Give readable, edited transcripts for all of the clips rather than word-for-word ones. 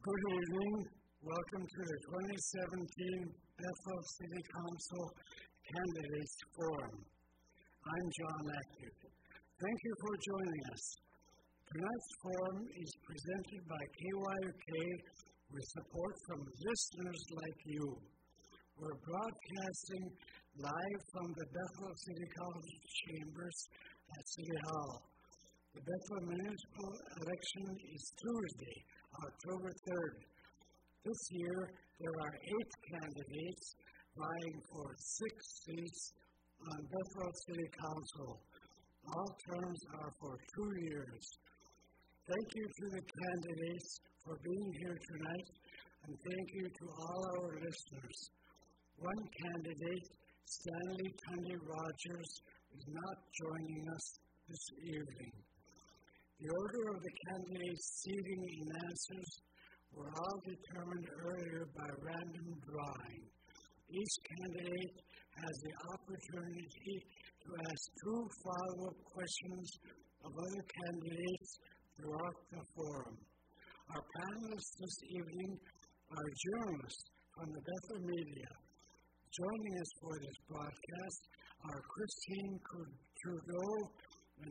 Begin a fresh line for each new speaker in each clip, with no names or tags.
Good evening. Welcome to the 2017 Bethel City Council Candidates Forum. I'm John Atwood. Thank you for joining us. Tonight's forum is presented by KYUK with support from listeners like you. We're broadcasting live from the Bethel City Council chambers at City Hall. The Bethel municipal election is Tuesday, October 3rd. This year, there are 8 candidates vying for 6 seats on Bethel City Council. All terms are for 2 years. Thank you to the candidates for being here tonight, and thank you to all our listeners. One candidate, Stanley Tunde Rogers, is not joining us this evening. The order of the candidates' seating and answers were all determined earlier by random drawing. Each candidate has the opportunity to ask 2 follow-up questions of other candidates throughout the forum. Our panelists this evening are journalists from the Bethel Media. Joining us for this broadcast are Christine Trudeau and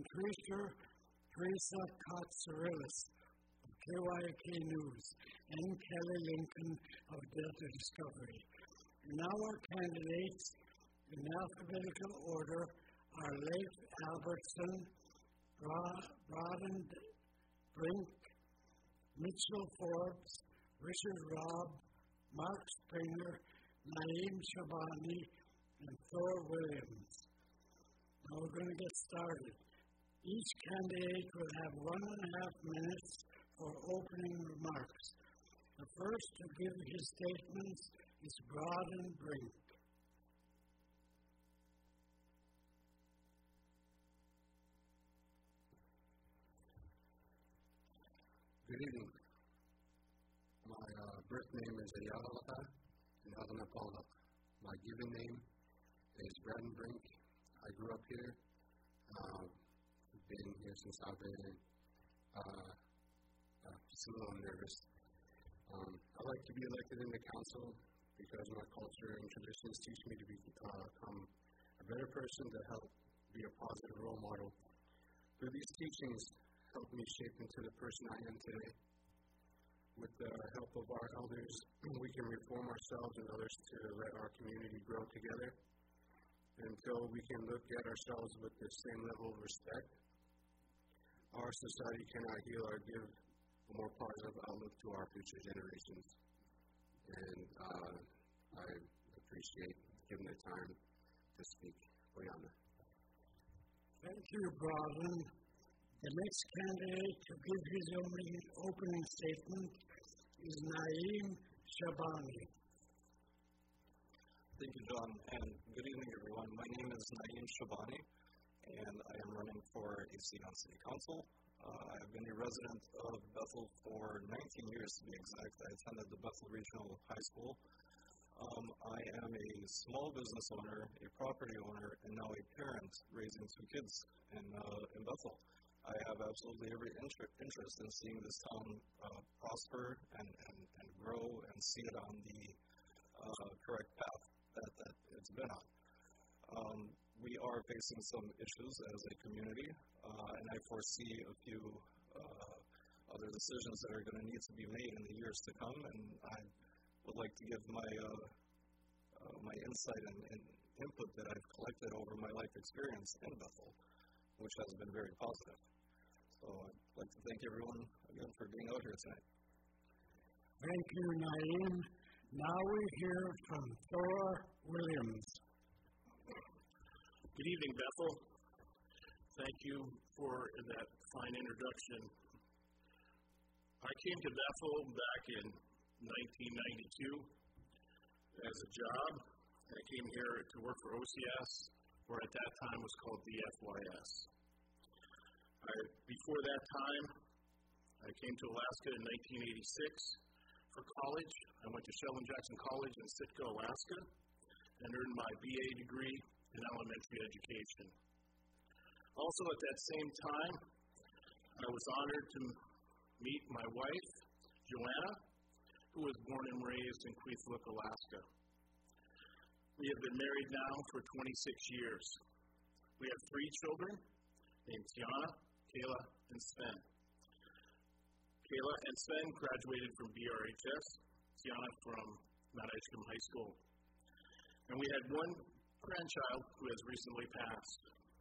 Teresa Katsourelis of KYUK News and Kelly Lincoln of Delta Discovery. And now our candidates, in alphabetical order, are Leif Albertson, Broden Brink, Mitchell Forbes, Richard Robb, Mark Springer, Naeem Shabani, and Thor Williams. Now we're going to get started. Each candidate will have 1.5 minutes for opening remarks. The first to give his statements is Broden Brink.
Good evening. My birth name is Ayala and Adana Paula. My given name is Broden Brink. I grew up here. Been here since I've been just a little nervous. I like to be elected in the council because my culture and traditions teach me to become a better person to help be a positive role model. Through these teachings, help me shape into the person I am today. With the help of our elders, we can reform ourselves and others to let our community grow together. Until we can look at ourselves with the same level of respect, our society cannot heal or give a more positive outlook to our future generations. And I appreciate giving the time to speak. Oyana.
Thank you, Broden. The next candidate to give his opening statement is Naeem Shabani.
Thank you, John, and good evening, everyone. My name is Naeem Shabani, and I am running for a seat on City Council. I've been a resident of Bethel for 19 years, to be exact. I attended the Bethel Regional High School. I am a small business owner, a property owner, and now a parent raising 2 kids in Bethel. I have absolutely every interest in seeing this town prosper and grow and see it on the correct path that it's been on. We are facing some issues as a community, and I foresee a few other decisions that are going to need to be made in the years to come, and I would like to give my insight and input that I've collected over my life experience in Bethel, which has been very positive. So I'd like to thank everyone again for being out here tonight.
Thank you, Naeem. Now we hear from Thor Williams.
Good evening, Bethel. Thank you for that fine introduction. I came to Bethel back in 1992 as a job. I came here to work for OCS, or at that time was called DFYS. Before that time, I came to Alaska in 1986 for college. I went to Sheldon Jackson College in Sitka, Alaska, and earned my BA degree in elementary education. Also at that same time, I was honored to meet my wife, Joanna, who was born and raised in Kwethluk, Alaska. We have been married now for 26 years. We have 3 children named Tiana, Kayla, and Sven. Kayla and Sven graduated from BRHS, Tiana from Mount Edgecombe High School. And we had 1 grandchild who has recently passed.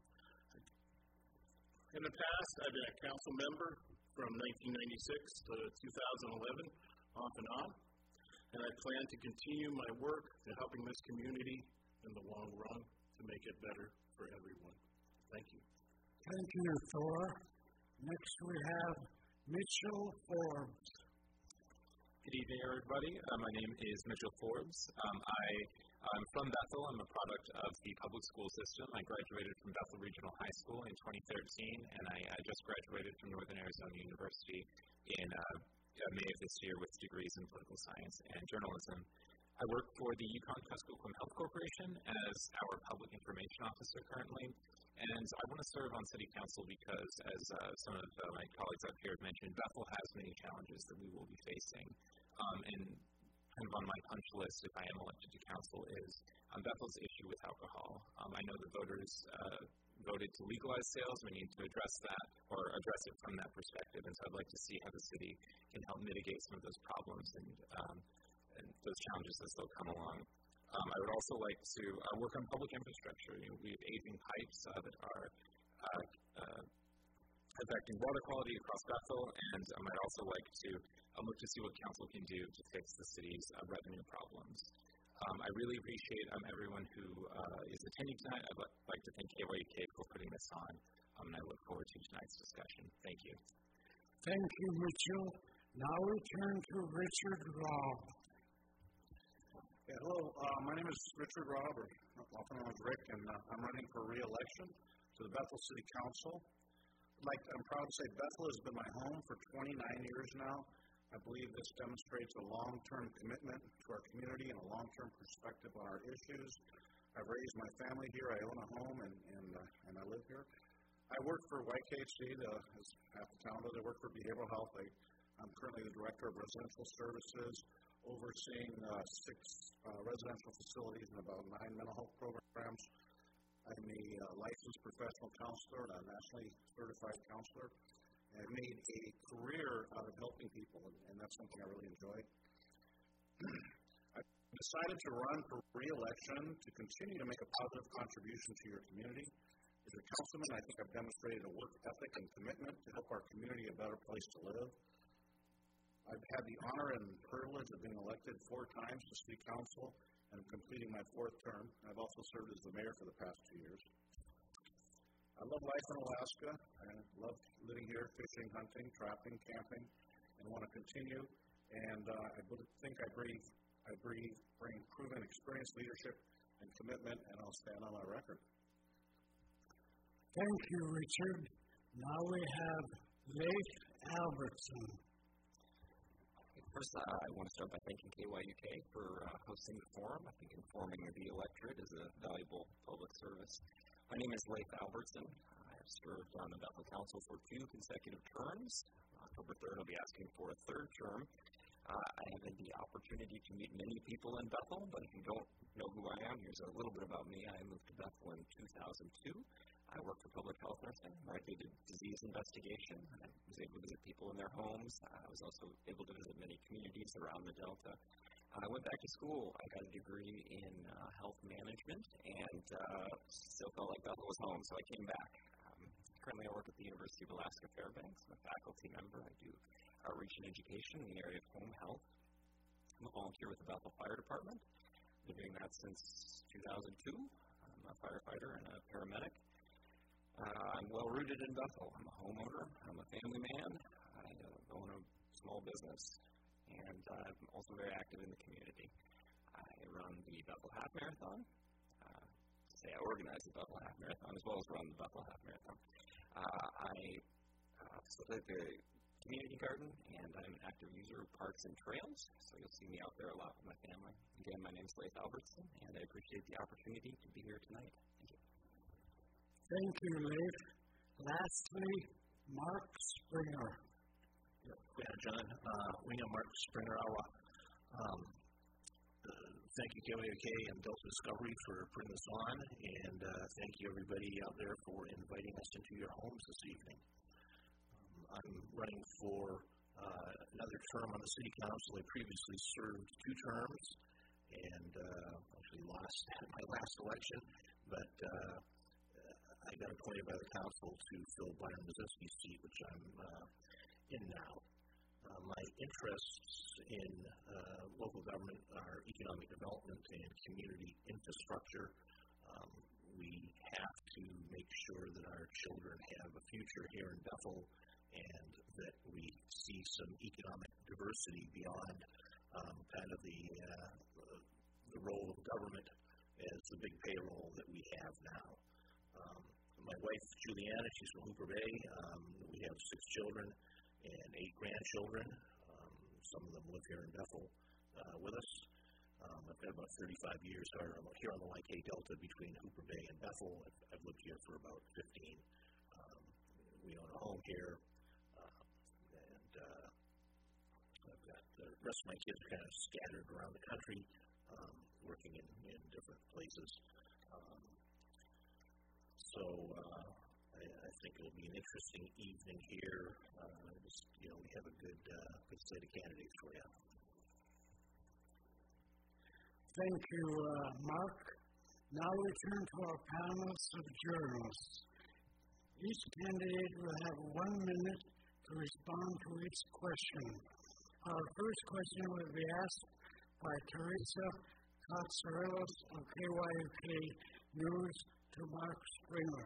In the past, I've been a council member from 1996 to 2011, off and on, and I plan to continue my work to helping this community in the long run to make it better for everyone. Thank you.
Thank you, Thor. Next we have Mitchell Forbes.
Good evening, everybody. My name is Mitchell Forbes. I'm from Bethel. I'm a product of the public school system. I graduated from Bethel Regional High School in 2013, and I just graduated from Northern Arizona University in May of this year with degrees in political science and journalism. I work for the Yukon-Kuskokwim Health Corporation as our public information officer currently, and I want to serve on city council because, as some of my colleagues up here have mentioned, Bethel has many challenges that we will be facing. And kind of on my punch list, if I am elected to council, is Bethel's issue with alcohol. I know the voters voted to legalize sales. We need to address that, or address it from that perspective, and so I'd like to see how the city can help mitigate some of those problems and those challenges as they'll come along. I would also like to work on public infrastructure. We have aging pipes that are affecting water quality across Bethel, and I'd also like to look to see what council can do to fix the city's revenue problems. I really appreciate everyone who is attending tonight. I'd like to thank KYUK for putting this on, and I look forward to tonight's discussion. Thank you.
Thank you, Mitchell. Now we turn to Richard Robb.
Hello, my name is Richard Robb, or often known as Rick, and I'm running for re-election to the Bethel City Council. I'm proud to say Bethel has been my home for 29 years now. I believe this demonstrates a long-term commitment to our community and a long-term perspective on our issues. I've raised my family here. I own a home, and I live here. I work for YKHC, as half the town does. I work for behavioral health. I'm currently the director of residential services, overseeing 6 residential facilities and about 9 mental health programs. I'm a licensed professional counselor and a nationally certified counselor. I've made a career out of helping people, and that's something I really enjoy. I decided to run for re-election to continue to make a positive contribution to your community. As a councilman, I think I've demonstrated a work ethic and commitment to help our community a better place to live. I've had the honor and privilege of being elected 4 times to City Council and completing my 4th term. I've also served as the mayor for the past 2 years. I love life in Alaska. I love living here, fishing, hunting, trapping, camping, and want to continue. And I think I bring proven experience, leadership, and commitment, and I'll stand on my record.
Thank you, Richard. Now we have Leif Albertson.
First, I want to start by thanking KYUK for hosting the forum. I think informing the electorate is a valuable public service. My name is Leif Albertson. I have served on the Bethel Council for 2 consecutive terms. October 3rd, I'll be asking for a 3rd term. I have had the opportunity to meet many people in Bethel, but if you don't know who I am, here's a little bit about me. I moved to Bethel in 2002. I worked for public health nursing, where I did a disease investigation. I was able to visit people in their homes. I was also able to visit many communities around the Delta. I went back to school. I got a degree in health management and still felt like Bethel was home, so I came back. Currently, I work at the University of Alaska Fairbanks. I'm a faculty member. I do outreach and education in the area of home health. I'm a volunteer with the Bethel Fire Department. I've been doing that since 2002. I'm a firefighter and a paramedic. I'm well-rooted in Bethel. I'm a homeowner. I'm a family man. I own a small business, and I'm also very active in the community. I run the Bethel Half Marathon. I organize the Bethel Half Marathon as well as run the Bethel Half Marathon. I facilitate the community garden, and I'm an active user of parks and trails, so you'll see me out there a lot with my family. Again, my name is Leif Albertson, and I appreciate the opportunity to be here tonight. Thank you.
Thank you, Leif. Lastly, Mark Springer.
Yeah, John. We know Mark Springer. I'll Thank you, KYUK and Delta Discovery, for putting this on, and thank you, everybody out there, for inviting us into your homes this evening. I'm running for another term on the City Council. I previously served 2 terms and actually lost my last election, but I got appointed by the Council to fill Byron Mazinski's seat, which I'm in now. My interests in local government are economic development and community infrastructure. We have to make sure that our children have a future here in Bethel and that we see some economic diversity beyond kind of the role of government as the big payroll that we have now. My wife, Juliana, she's from Hooper Bay. We have 6 children and 8 grandchildren. Some of them live here in Bethel with us. I've got about 35 years here on the YK Delta between Hooper Bay and Bethel. I've lived here for about 15. We own a home here, and I've got the rest of my kids are kind of scattered around the country, working in different places. So I think it'll be an interesting evening here. We have a good slate of candidates for you.
Thank you, Mark. Now we turn to our panelists of journalists. Each candidate will have 1 minute to respond to each question. Our first question will be asked by Teresa Katsarelos of KYUK News to Mark Springer.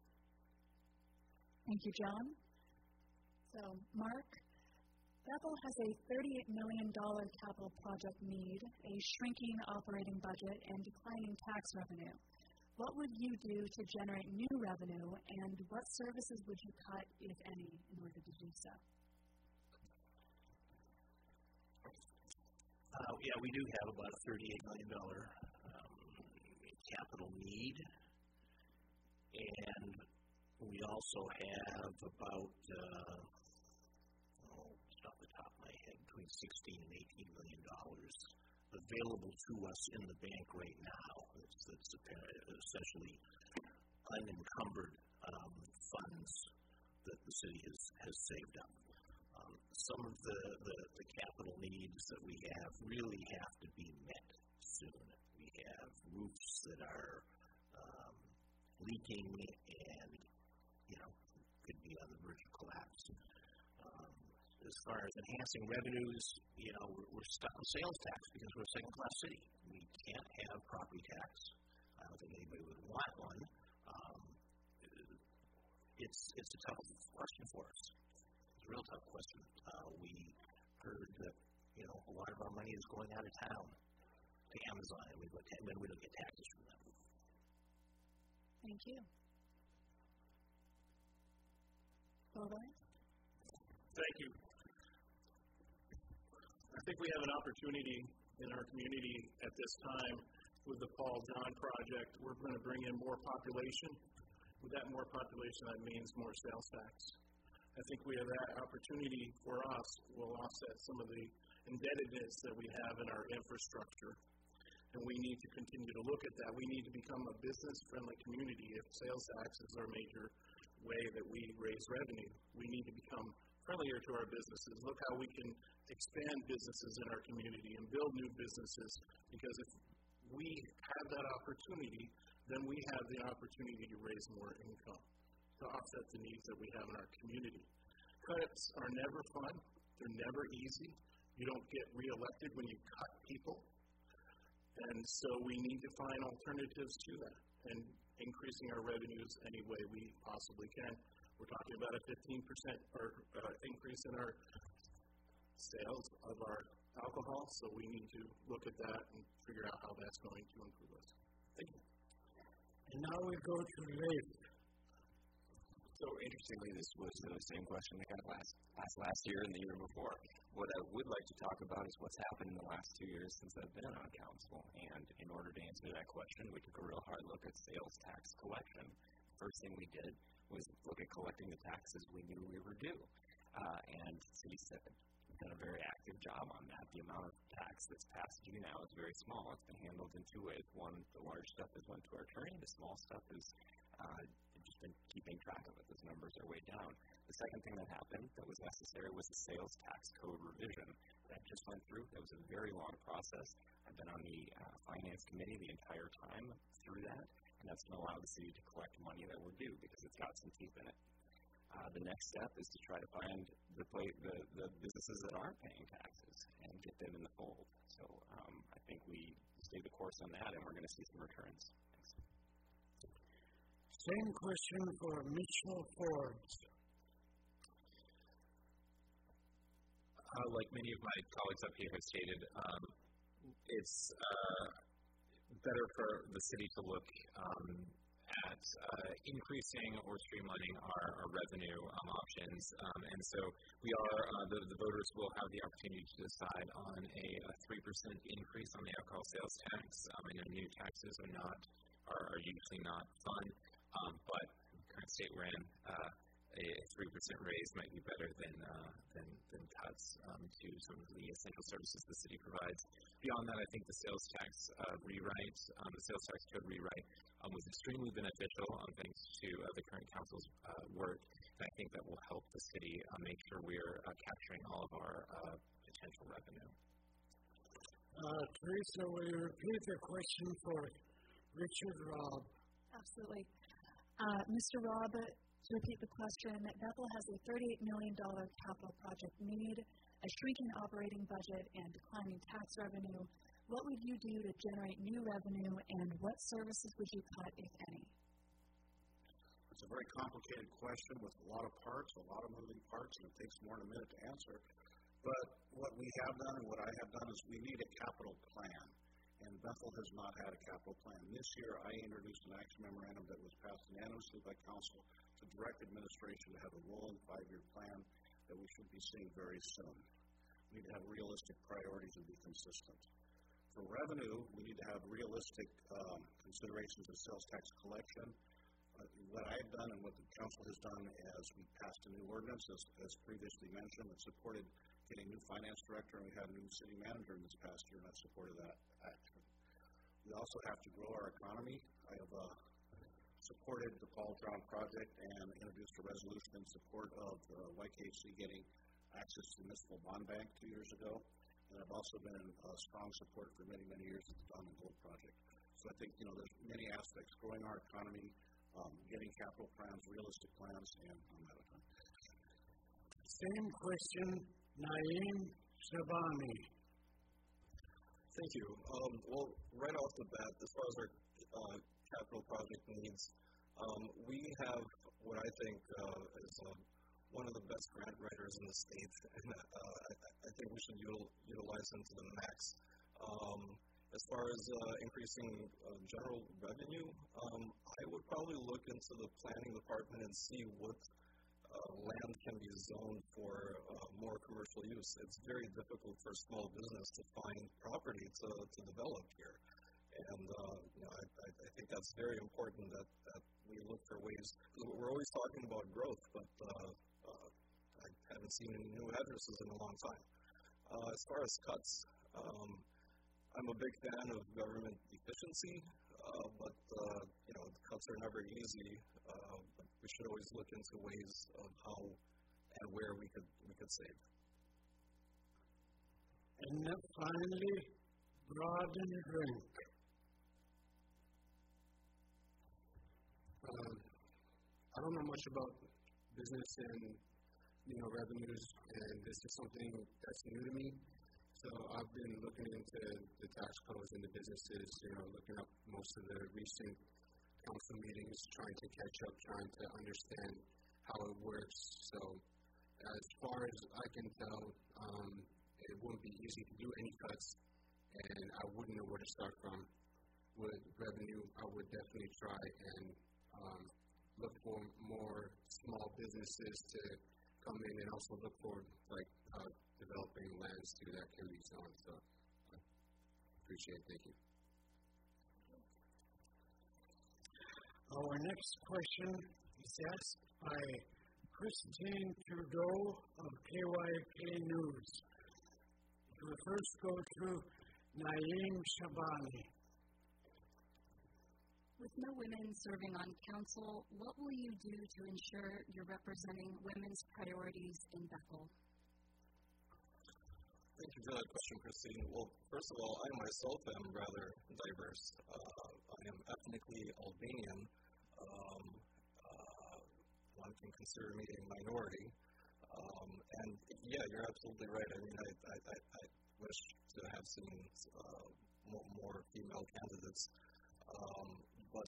Thank you, John. So, Mark, Bethel has a $38 million capital project need, a shrinking operating budget, and declining tax revenue. What would you do to generate new revenue, and what services would you cut, if any, in order to do so?
We do have about a $38 million capital need, and we also have about, off the top of my head, between $16 and $18 million available to us in the bank right now. It's essentially unencumbered funds that the city has saved up. Some of the capital needs that we have really have to be met soon. We have roofs that are leaking and could be on the verge of collapse. As far as enhancing revenues, we're stuck on sales tax because we're a second-class city. We can't have property tax. I don't think anybody would want one. It's a tough question for us. It's a real tough question. We heard that a lot of our money is going out of town to Amazon, and we don't get taxes from them.
Thank you. Over.
Thank you. I think we have an opportunity in our community at this time with the Paul John Project. We're going to bring in more population. With that more population, that means more sales tax. I think we have that opportunity for us will offset some of the indebtedness that we have in our infrastructure. And we need to continue to look at that. We need to become a business-friendly community. If sales tax is our major way that we raise revenue, we need to become friendlier to our businesses. Look how we can expand businesses in our community and build new businesses, because if we have that opportunity, then we have the opportunity to raise more income to offset the needs that we have in our community. Cuts are never fun. They're never easy. You don't get reelected when you cut people. And so we need to find alternatives to that and increasing our revenues any way we possibly can. We're talking about a 15% increase in our sales of our alcohol, so we need to look at that and figure out how that's going to improve us. Thank you.
And now we go to Leif.
So interestingly, this was the same question that got asked last year and the year before. What I would like to talk about is what's happened in the last 2 years since I've been on council. And in order to answer that question, we took a real hard look at sales tax collection. First thing we did was look at collecting the taxes we knew we were due. And city done a very active job on that. The amount of tax that's passed due now is very small. It's been handled in two ways. One, the large stuff has went to our attorney. The small stuff is just been keeping track of it. Those numbers are way down. The second thing that happened that was necessary was the sales tax code revision. That just went through. That was a very long process. I've been on the finance committee the entire time through that, and that's going to allow the city to collect money that we're due because it's got some teeth in it. The next step is to try to find the businesses that aren't paying taxes and get them in the fold. So I think we stay the course on that, and we're going to see some returns. Thanks.
Same question for Mitchell Forbes.
Like many of my colleagues up here have stated, it's better for the city to look at increasing or streamlining our revenue options. And so we are, the voters will have the opportunity to decide on a 3% increase on the alcohol sales tax. I know new taxes are usually not fun, but in the current state we're in, a 3% raise might be better than cuts to some of the essential services the city provides. Beyond that, I think the sales tax rewrite, the sales tax code rewrite was extremely beneficial thanks to the current council's work. And I think that will help the city make sure we're capturing all of our potential revenue.
Teresa, will you repeat the question for Richard Robb?
Absolutely. Mr. Robb, to repeat the question, Bethel has a $38 million capital project need, a shrinking operating budget, and declining tax revenue. What would you do to generate new revenue, and what services would you cut, if any?
It's a very complicated question with a lot of parts, a lot of moving parts, and it takes more than a minute to answer. But what we have done and what I have done is we need a capital plan, and Bethel has not had a capital plan. This year, I introduced an action memorandum that was passed unanimously by council to direct administration to have a rolling 5-year plan that we should be seeing very soon. We need to have realistic priorities and be consistent. For revenue, we need to have realistic considerations of sales tax collection. What I've done and what the council has done is we passed a new ordinance, as previously mentioned, that supported getting a new finance director, and we had a new city manager in this past year, and that supported that action. We also have to grow our economy. I have supported the Paul Brown project and introduced a resolution in support of YKC getting access to the municipal bond bank 2 years ago. And I've also been in strong support for many, many years of the Diamond Gold project. So I think, there's many aspects, growing our economy, getting capital plans, realistic plans, and I'm out of time.
Same question, Naeem Shabani.
Thank you. Well, right off the bat, as far as our capital project needs, we have what I think is one of the best grant writers in the state, and I think we should utilize them to the max. As far as increasing general revenue, I would probably look into the planning department and see what land can be zoned for more commercial use. It's very difficult for small business to find property to develop here. And I think that's very important that we look for ways. We're always talking about growth, but I haven't seen any new addresses in a long time. As far as cuts, I'm a big fan of government efficiency, but cuts are never easy. But we should always look into ways of how and where we could save.
And then finally, Broad and Drink.
I don't know much about business and revenues, and this is something that's new to me. So I've been looking into the tax codes and the businesses, looking up most of the recent council meetings, trying to catch up, trying to understand how it works. So as far as I can tell, it wouldn't be easy to do any cuts, and I wouldn't know where to start from. With revenue, I would definitely try and look for more small businesses to come in, and also look for developing lands too that can be zoned. So I appreciate it. Thank you.
Our next question is asked by Christine Trudeau of KYK News. first go to Naeem Shabani.
With no women serving on council, what will you do to ensure you're representing women's priorities in Bethel?
Thank you for that question, Christine. Well, first of all, I myself am rather diverse. I am ethnically Albanian. One can consider me a minority. And yeah, you're absolutely right. I mean, I wish to have seen more female candidates. But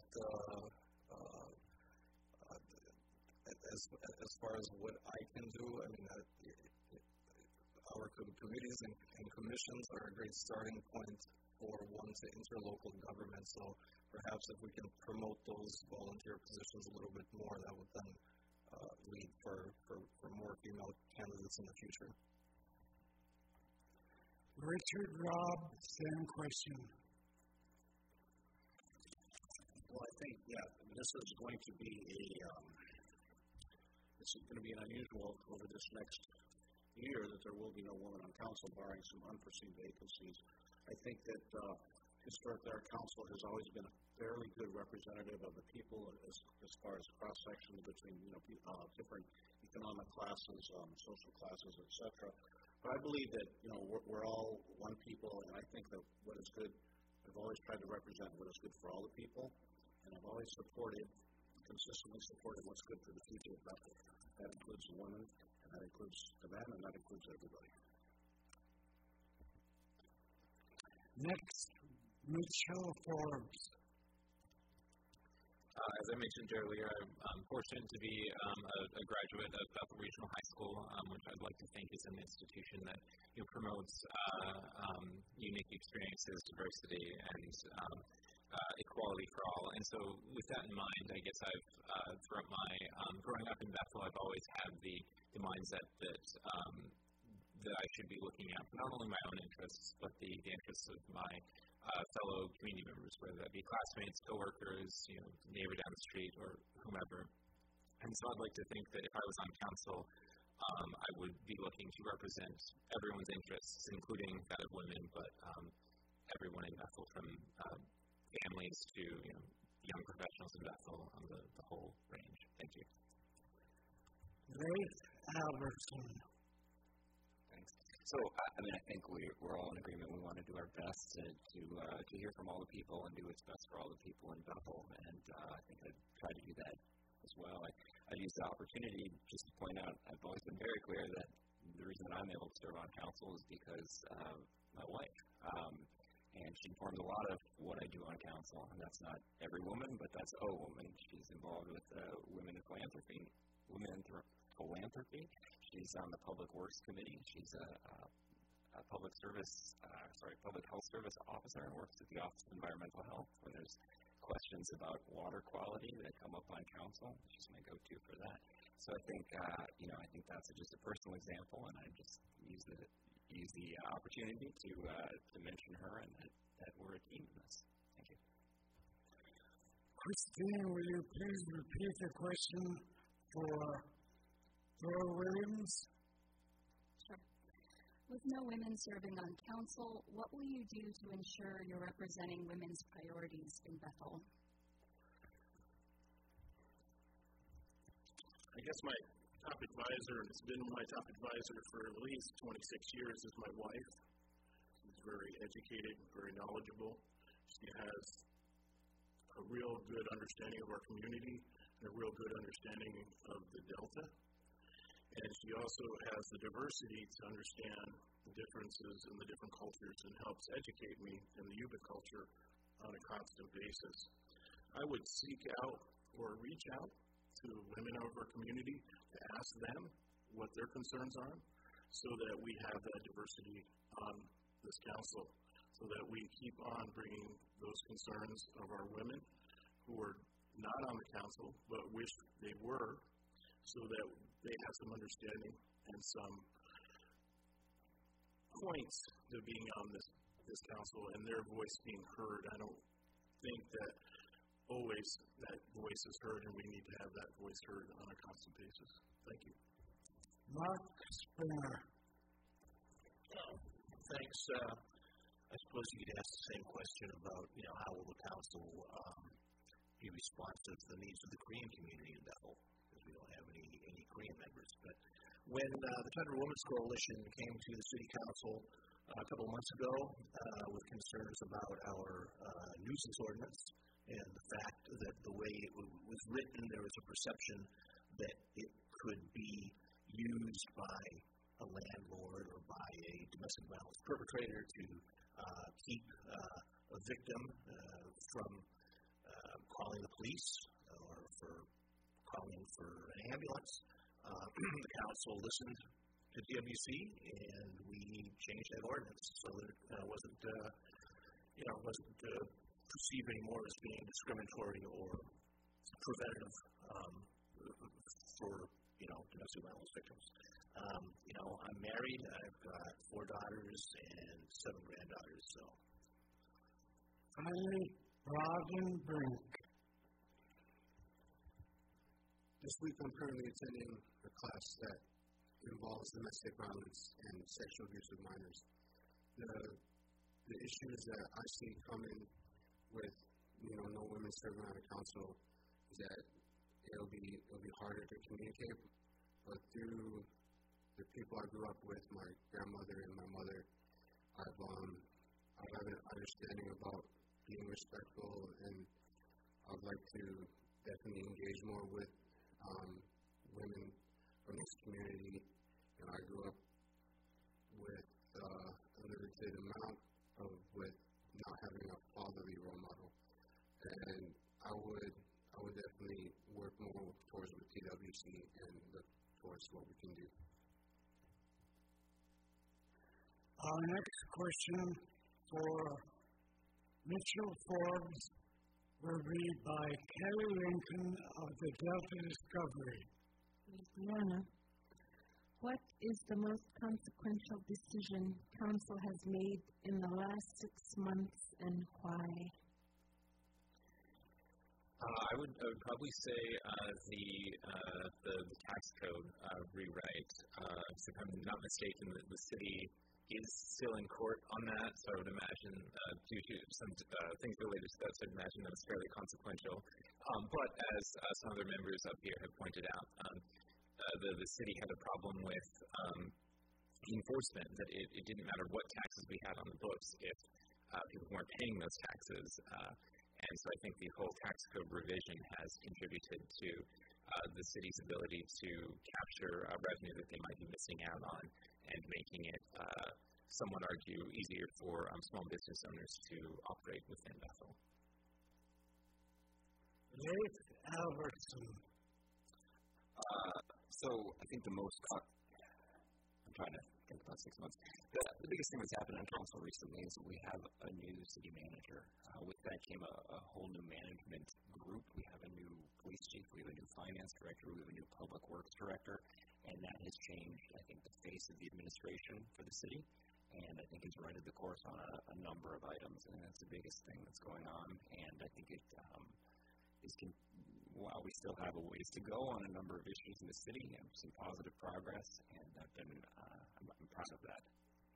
as far as what I can do, I mean, our committees and commissions are a great starting point for one to interlocal government. So perhaps if we can promote those volunteer positions a little bit more, that would then lead for more female candidates in the future.
Richard Robb, same question.
Well, I think, this is going to be an unusual over this next year that there will be no woman on council, barring some unforeseen vacancies. I think that historically our council has always been a fairly good representative of the people as far as cross-section between different economic classes, social classes, etc. But I believe that we're all one people, and I think that what is good, I've always tried to represent what is good for all the people. And I've always consistently supported what's good for the future of Bethel. That includes the women, and that includes the men, and that includes everybody.
Next, Mitchell Forbes.
As I mentioned earlier, I'm fortunate to be a graduate of Bethel Regional High School, which I'd like to think is an institution that promotes unique experiences, diversity, and equality for all. And so with that in mind, I guess I've throughout my growing up in Bethel, I've always had the mindset that I should be looking at not only my own interests, but the interests of my fellow community members, whether that be classmates, coworkers, neighbor down the street, or whomever. And so I'd like to think that if I was on council, I would be looking to represent everyone's interests, including that of women, but everyone in Bethel, from families to young professionals in Bethel, on the whole range. Thank you.
Rafe Albertson.
Thanks. So, I think we're all in agreement. We want to do our best to hear from all the people and do what's best for all the people in Bethel, and I think I'd try to do that as well. I use the opportunity just to point out, I've always been very clear that the reason that I'm able to serve on council is because of my wife. And she informs a lot of what I do on council, and that's not every woman, but that's a woman. She's involved with Women in Philanthropy. She's on the Public Works Committee. She's a public health service officer and works at the Office of Environmental Health when there's questions about water quality that come up on council. She's my go-to for that. So I think that's just a personal example, and I just use the opportunity to mention her and that we're a team in this. Thank you.
Christine, will you please repeat the question for Thor Williams?
Sure. With no women serving on council, what will you do to ensure you're representing women's priorities in Bethel?
I guess my top advisor, and it's been my top advisor for at least 26 years, is my wife. She's very educated, very knowledgeable. She has a real good understanding of our community and a real good understanding of the Delta. And she also has the diversity to understand the differences in the different cultures and helps educate me in the Yuba culture on a constant basis. I would seek out or reach out to women of our community to ask them what their concerns are so that we have that diversity on this council, so that we keep on bringing those concerns of our women who are not on the council but wish they were, so that they have some understanding and some points to being on this council and their voice being heard. I don't think that always that voice is heard, and we need to have that voice heard on a constant basis. Thank you.
Mark Springer.
Thank thanks. I suppose you could ask the same question about, how will the council be responsive to the needs of the Korean community in Bethel, because we don't have any Korean members. But when the Tundra Women's Coalition came to the City Council a couple of months ago with concerns about our nuisance ordinance and the fact that the way it was written, there was a perception that it could be used by a landlord or by a domestic violence perpetrator to keep a victim from calling the police or for calling for an ambulance. The council listened to DWC and we changed that ordinance so that it wasn't perceived anymore as being discriminatory or preventative for domestic violence victims. I'm married. I've got 4 daughters and 7 granddaughters. So,
finally, Robin Brink.
This week, I'm currently attending a class that involves domestic violence and sexual abuse of minors. The issues that I see coming with no women serving on the council is that it'll be harder to communicate, but through the people I grew up with, my grandmother and my mother, I have an understanding about being respectful, and I'd like to definitely engage more with women from this community. And I grew up with a limited amount with not having a fatherly role model, and I would definitely work more towards with TWC and look towards what we can do.
Our next question for Mitchell Forbes will be by Kelly Lincoln of the Delta Discovery.
Diana, what is the most consequential decision Council has made in the last 6 months and why?
I would probably say the tax code rewrite. If I'm not mistaken, the city is still in court on that, so I would imagine, due to some things related to that, so I'd imagine that it's fairly consequential. But as some other members up here have pointed out, the city had a problem with enforcement, that it didn't matter what taxes we had on the books if people weren't paying those taxes. And so I think the whole tax code revision has contributed to the city's ability to capture revenue that they might be missing out on, and making it, some would argue, easier for small business owners to operate within Bethel.
Leif Albertson.
So I think I'm trying to think about 6 months. The biggest thing that's happened on council recently is that we have a new city manager. With that came a whole new management group. We have a new police chief, we have a new finance director, we have a new public works director, and that has changed, I think, the face of the administration for the city, and I think it's righted the course on a number of items, and that's the biggest thing that's going on, and I think it while we still have a ways to go on a number of issues in the city, some positive progress, and I'm proud of that.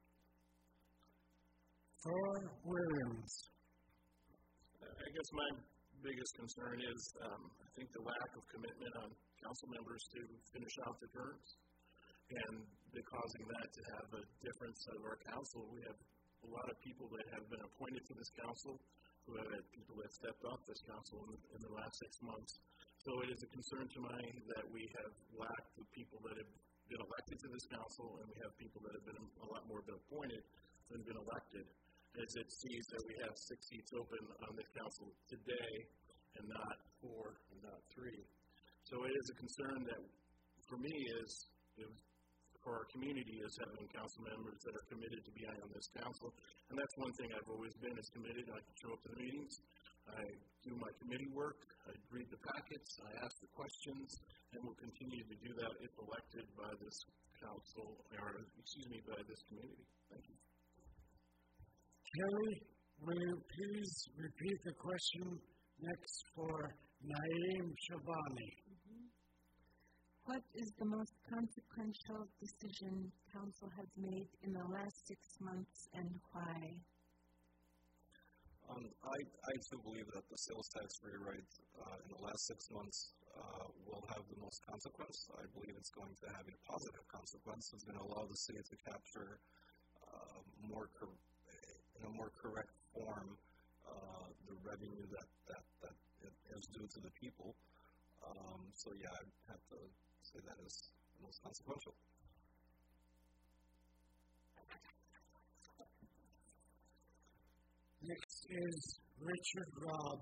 Thor Williams.
I guess my biggest concern is I think the lack of commitment on council members to finish out the terms, and causing that to have a difference of our council. We have a lot of people that have been appointed to this council, who have had people that stepped off this council in the last 6 months. So it is a concern to mine that we have lacked the people that have been elected to this council, and we have people that have been a lot more been appointed than been elected. As it sees that we have 6 seats open on this council today, and not 4 and not 3. So it is a concern that, for me, for our community, is having council members that are committed to being on this council. And that's one thing I've always been, is committed. I show up to the meetings, I do my committee work, I read the packets, I ask the questions, and will continue to do that if elected by this council, by this community. Thank you.
Kelly, will you please repeat the question next for Naeem Shabani?
What is the most consequential decision council has made in the last 6 months and why?
I too believe that the sales tax rewrite in the last 6 months will have the most consequence. I believe it's going to have a positive consequence. It's going to allow the city to capture in a more correct form the revenue that is due to the people. So yeah, I'd have to say that is the most consequential.
Next is Richard Robb.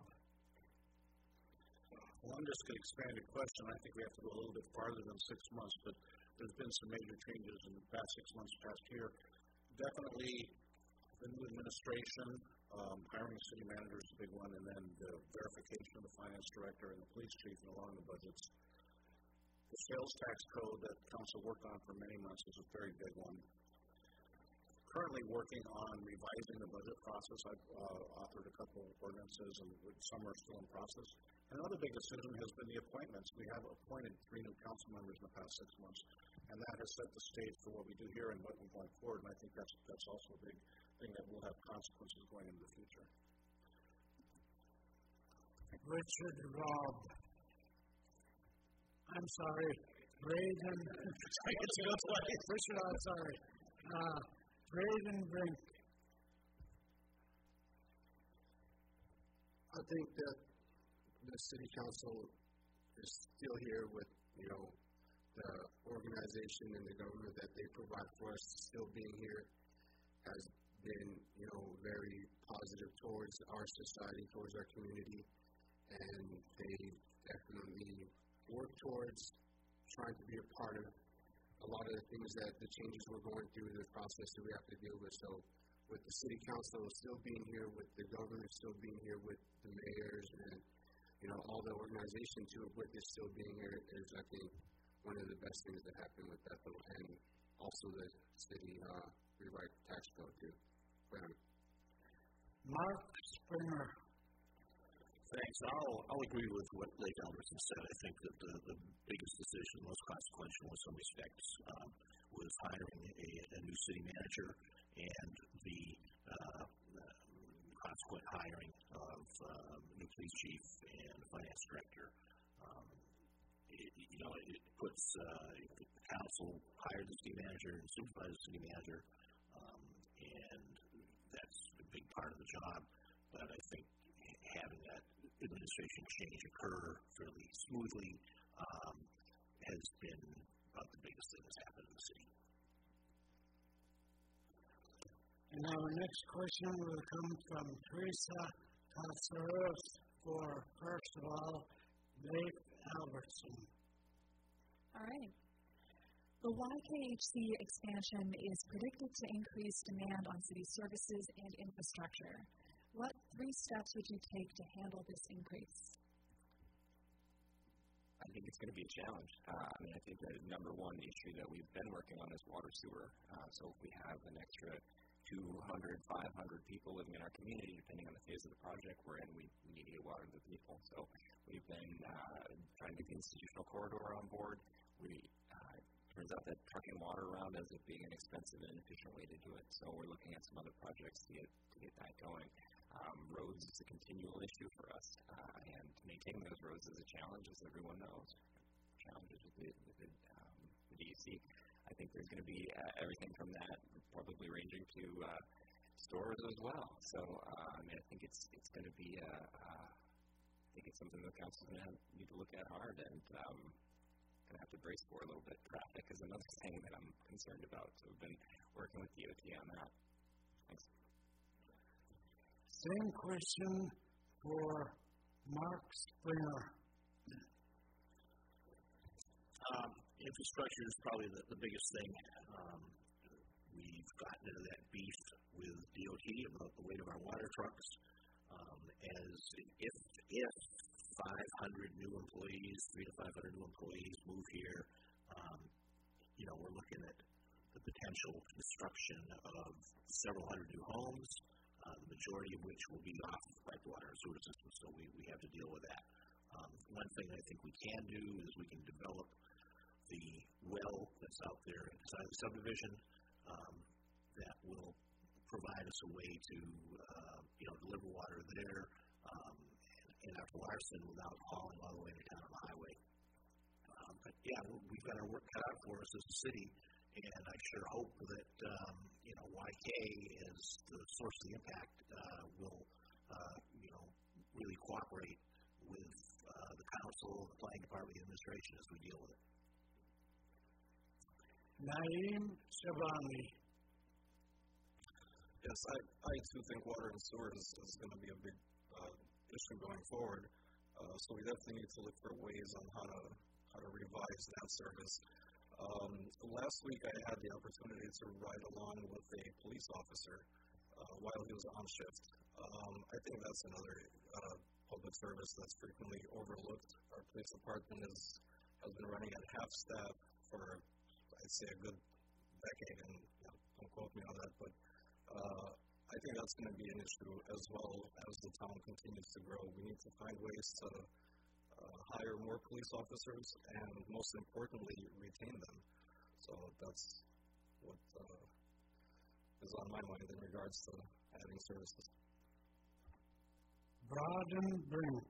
Well, I'm just going to expand the question. I think we have to go a little bit farther than 6 months, but there's been some major changes in the past 6 months, past year. Definitely the new administration, hiring a city manager is a big one, and then the verification of the finance director and the police chief and along the budgets. The sales tax code that council worked on for many months is a very big one. Currently working on revising the budget process. I've authored a couple of ordinances, and some are still in process. Another big decision has been the appointments. We have appointed 3 new council members in the past 6 months, and that has set the stage for what we do here and what we're going forward, and I think that's also a big thing that will have consequences going into the future.
Richard Robb. I'm sorry, Braden. Richard, I'm sorry. Braden Brink.
I think that the city council is still here with, the organization and the government that they provide for us. Still being here has been, very positive towards our society, towards our community, and they definitely work towards trying to be a part of a lot of the things that the changes we're going through, the process that we have to deal with. So with the city council still being here, with the governor still being here, with the mayors and, all the organization with it still being here is, I think, one of the best things that happened with Bethel, and also the city rewrite tax code too.
Mark Springer.
Thanks. I'll agree with what Lake Albertson said. I think that the biggest decision, most consequential in some respects, was hiring a new city manager and the consequent hiring of new police chief and finance director. It puts the council hired the city manager and supervised the city manager, and that's a big part of the job. But I think having that administration change occur fairly smoothly has been about the biggest thing that's happened in the city.
And our next question will come from Teresa Tatsaros for, first of all, Leif Albertson.
All right. The YKHC expansion is predicted to increase demand on city services and infrastructure. What 3 steps would you take to handle this increase?
I think it's going to be a challenge. I think the number one issue that we've been working on is water sewer. So if we have an extra 200, 500 people living in our community, depending on the phase of the project we're in, we need to get water to the people. So we've been trying to get the institutional corridor on board. Turns out that trucking water around ends up being an expensive and inefficient way to do it. So we're looking at some other projects to get that going. Roads is a continual issue for us, and maintaining those roads is a challenge, as everyone knows. Challenges with the DEC. I think there's going to be everything from that, probably ranging to stores as well. So I think it's going to be I think it's something the council's going to need to look at hard, and going to have to brace for a little bit. Traffic is another thing that I'm concerned about. So we've been working with DOT on that. Thanks.
Same question for Mark Springer.
Infrastructure is probably the biggest thing. We've gotten into that beef with DOT about the weight of our water trucks. As if 500 new employees, 300 to 500 new employees move here, we're looking at the potential construction of several hundred new homes, the majority of which will be off piped water and sewer systems, so we have to deal with that. One thing I think we can do is we can develop the well that's out there inside the subdivision that will provide us a way to deliver water there and out to Larson without hauling all the way down on the highway. But yeah, we've got our work cut out for us as a city, and I sure hope that YK, as the source of the impact, will really cooperate with the council, the planning department, the administration as we deal with it.
Naeem Shabani.
Yes, I too think water and sewer is going to be a big issue going forward. So we definitely need to look for ways on how to revise that service. Last week I had the opportunity to ride along with a police officer while he was on shift. I think that's another public service that's frequently overlooked. Our police department has been running at half staff for, I'd say, a good decade, and don't quote me on that, but I think that's going to be an issue as well as the town continues to grow. We need to find ways to hire more police officers and, most importantly, retain them. So that's what is on my mind in regards to adding services.
Braden Brink.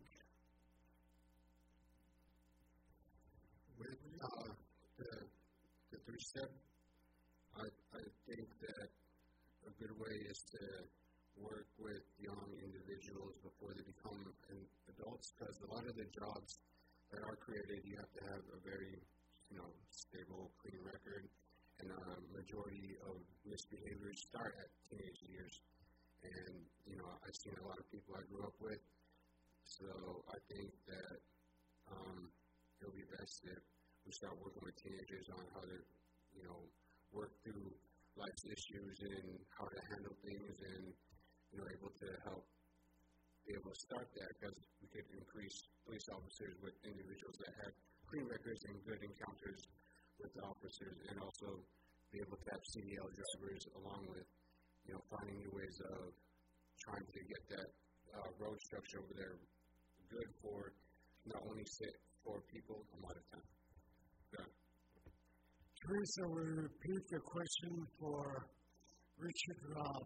With the three-step, I think that a good way is to work with young individuals before they become adults, because a lot of the jobs that are created, you have to have a very stable, clean record, and a majority of misbehaviors start at teenage years. And I've seen a lot of people I grew up with, so I think that it'll be best if we start working with teenagers on how to work through life's issues and how to handle things, and able to help be able to start that, because we could increase police officers with individuals that have clean records and good encounters with the officers, and also be able to have CDL drivers along with finding new ways of trying to get that road structure over there good for not only for people a lot of time. Yeah.
Teresa will repeat the question for Richard Robb.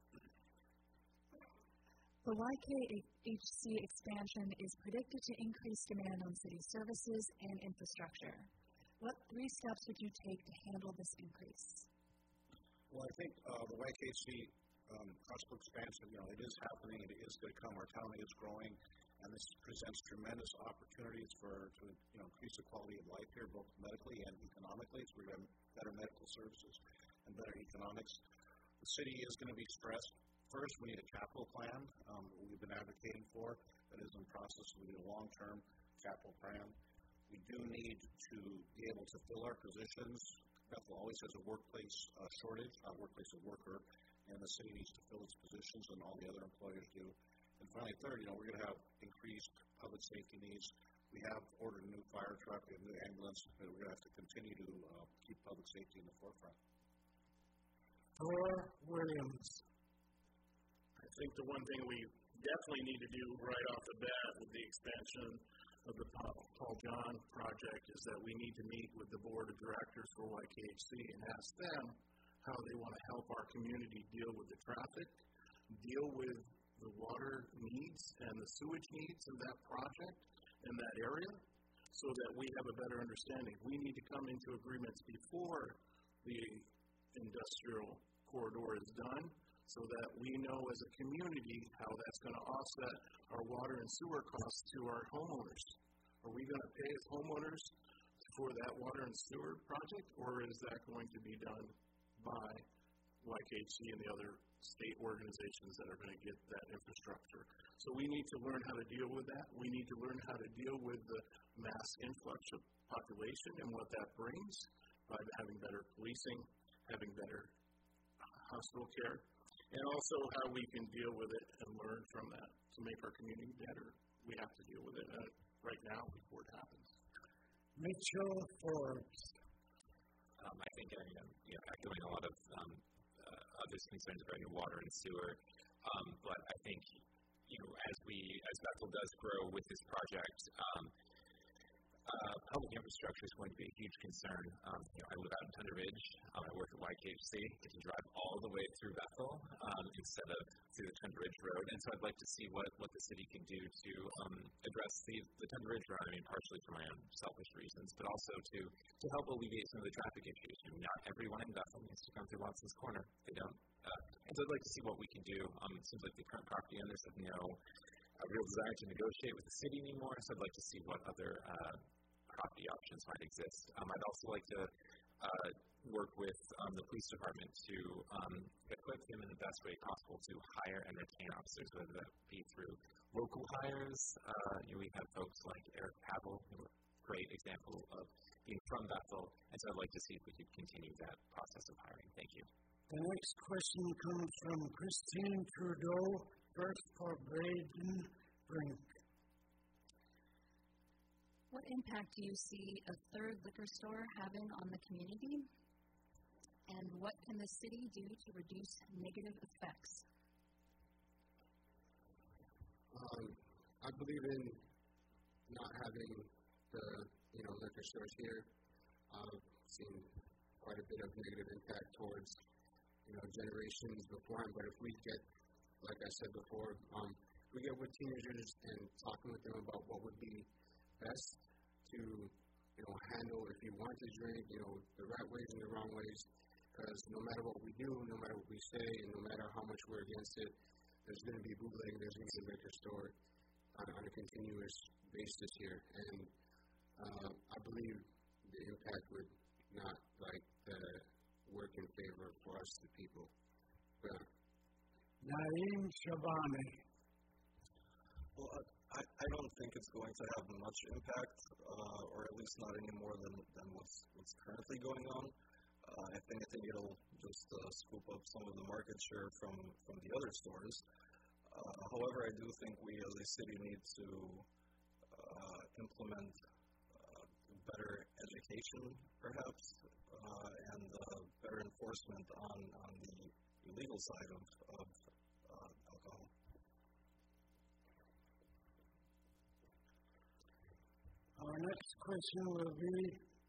The YKHC expansion is predicted to increase demand on city services and infrastructure. What 3 steps would you take to handle this increase?
Well, I think the YKHC hospital expansion, it is happening, it is going to come. Our town is growing, and this presents tremendous opportunities to increase the quality of life here, both medically and economically. So we have better medical services and better economics. The city is going to be stressed. First, we need a capital plan we've been advocating for that is in process. We need a long-term capital plan. We do need to be able to fill our positions. Bethel always has a workplace shortage, not workplace of worker, and the city needs to fill its positions, and all the other employers do. And finally, third, we're going to have increased public safety needs. We have ordered a new fire truck, we have a new ambulance, but we're going to have to continue to keep public safety in the forefront.
Thor Williams.
I think the one thing we definitely need to do right off the bat with the expansion of the Paul John project is that we need to meet with the board of directors for YKHC and ask them how they want to help our community deal with the traffic, deal with the water needs and the sewage needs of that project in that area, so that we have a better understanding. We need to come into agreements before the industrial corridor is done, so that we know as a community how that's going to offset our water and sewer costs to our homeowners. Are we going to pay as homeowners for that water and sewer project, or is that going to be done by YKHC and the other state organizations that are going to get that infrastructure? So we need to learn how to deal with that. We need to learn how to deal with the mass influx of population and what that brings by having better policing, having better hospital care, and also how we can deal with it and learn from that to make our community better. We have to deal with it right now before it happens.
Mitchell Forbes.
I think echoing a lot of others' concerns about water and sewer, but I think as Bethel does grow with this project, Public infrastructure is going to be a huge concern. I live out in Thunder Ridge. I work at YKHC. Get to drive all the way through Bethel instead of through the Thunder Ridge Road. And so I'd like to see what the city can do to address the Thunder Ridge Road. I mean, partially for my own selfish reasons, but also to help alleviate some of the traffic issues. Not everyone in Bethel needs to come through Watson's Corner. They don't. And so I'd like to see what we can do. It seems like the current property owners have no real desire to negotiate with the city anymore. So I'd like to see what other property options might exist. I'd also like to work with the police department to equip them in the best way possible to hire and retain officers, whether that be through local hires. We have folks like Eric Pavel, who are a great example of being from Bethel, and so I'd like to see if we could continue that process of hiring. Thank you.
The next question comes from Christine Trudeau, first for Braden Brink.
What impact do you see a third liquor store having on the community? And what can the city do to reduce negative effects?
I believe in not having the liquor stores here. I've seen quite a bit of negative impact towards generations beforehand. But if we get, like I said before, we get with teenagers and talking with them about what would be best to handle if you want to drink, the right ways and the wrong ways. Because no matter what we do, no matter what we say, and no matter how much we're against it, there's going to be bootlegging, there's going to be a liquor store on a continuous basis here. And I believe the impact would not work in favor for us, the people.
Naeem Shabani.
Well, I don't think it's going to have much impact, or at least not any more than what's currently going on. I think it'll just scoop up some of the market share from the other stores. However, I do think we as a city need to implement better education, perhaps, and better enforcement on the illegal side of alcohol.
Our next question will be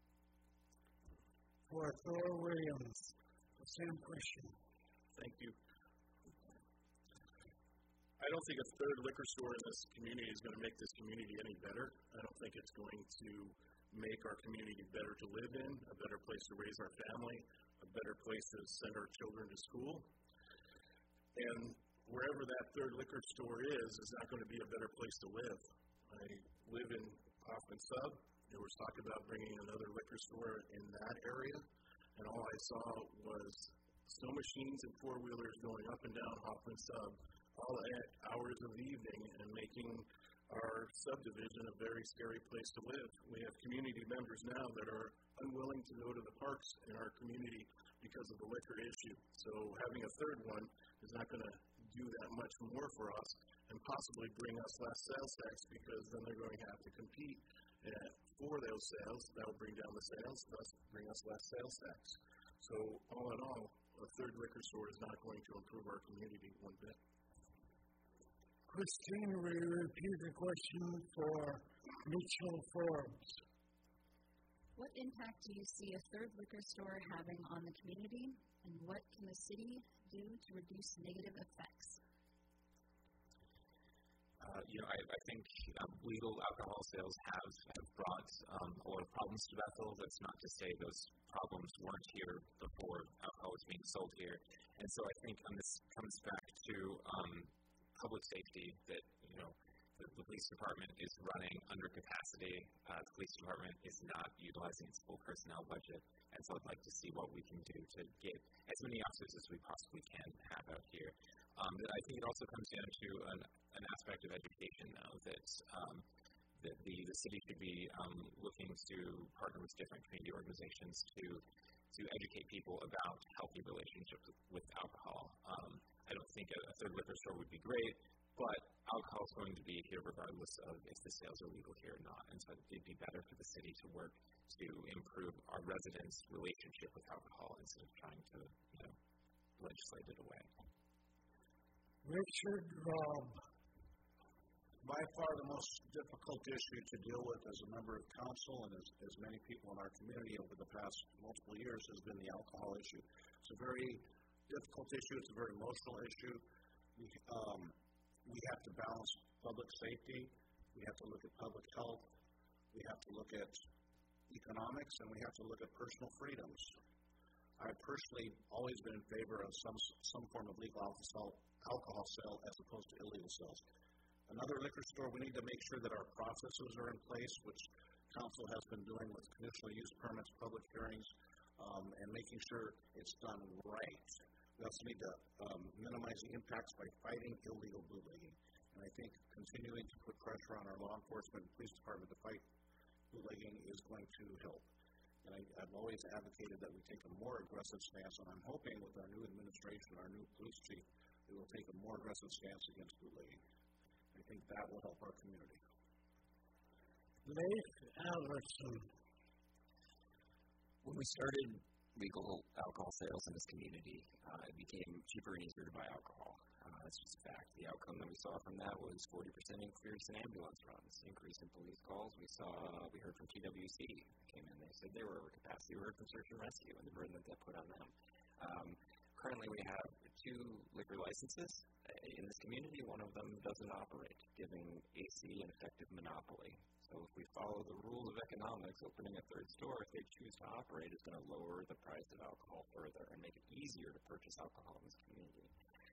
for Thor Williams. The same question.
Thank you. I don't think a third liquor store in this community is going to make this community any better. I don't think it's going to make our community better to live in, a better place to raise our family, a better place to send our children to school. And wherever that third liquor store is not going to be a better place to live. I live in Hoffman Sub. There was talk about bringing another liquor store in that area, and all I saw was snow machines and four-wheelers going up and down Hoffman Sub all at hours of the evening and making our subdivision a very scary place to live. We have community members now that are unwilling to go to the parks in our community because of the liquor issue. So having a third one is not going to do that much more for us and possibly bring us less sales tax, because then they're going to have to compete for those sales. That will bring down the sales, thus bring us less sales tax. So all in all, a third liquor store is not going to improve our community one bit.
Christine, will you repeat the question for Mitchell Forbes?
What impact do you see a third liquor store having on the community, and what can the city do to reduce negative effects?
I think legal alcohol sales have brought a lot of problems to Bethel. That's not to say those problems weren't here before alcohol was being sold here. And so I think this comes back to public safety, that the police department is running under capacity. The police department is not utilizing its full personnel budget, and so I'd like to see what we can do to get as many officers as we possibly can have out here. I think it also comes down to an aspect of education, though, that the city should be looking to partner with different community organizations to educate people about healthy relationships with alcohol. I don't think a third liquor store would be great, but alcohol is going to be here regardless of if the sales are legal here or not. And so it'd be better for the city to work to improve our residents' relationship with alcohol instead of trying to legislate it away.
Richard Robb.
by far the most difficult issue to deal with as a member of council and as many people in our community over the past multiple years has been the alcohol issue. It's a very difficult issue. It's a very emotional issue. We have to balance public safety. We have to look at public health. We have to look at economics, and we have to look at personal freedoms. I've personally always been in favor of some form of legal alcohol sale as opposed to illegal sales. Another liquor store, we need to make sure that our processes are in place, which council has been doing with conditional use permits, public hearings, and making sure it's done right. We also need to minimize the impacts by fighting illegal bootlegging. And I think continuing to put pressure on our law enforcement and police department to fight bootlegging is going to help. And I've always advocated that we take a more aggressive stance, and I'm hoping with our new administration, our new police chief, we will take a more aggressive stance against bootlegging. I think that will help our community.
Leif Albertson.
When we started legal alcohol sales in this community, it became cheaper and easier to buy alcohol. That's just a fact. The outcome that we saw from that was 40% increase in ambulance runs, increase in police calls. We heard from TWC came in. They said they were over capacity. We heard from Search and Rescue and the burden that put on them. Currently, we have 2 liquor licenses in this community. One of them doesn't operate, giving AC an effective monopoly. So if we follow the rules of economics, opening a 3rd store, if they choose to operate, is going to lower the price of alcohol further and make it easier to purchase alcohol in this community.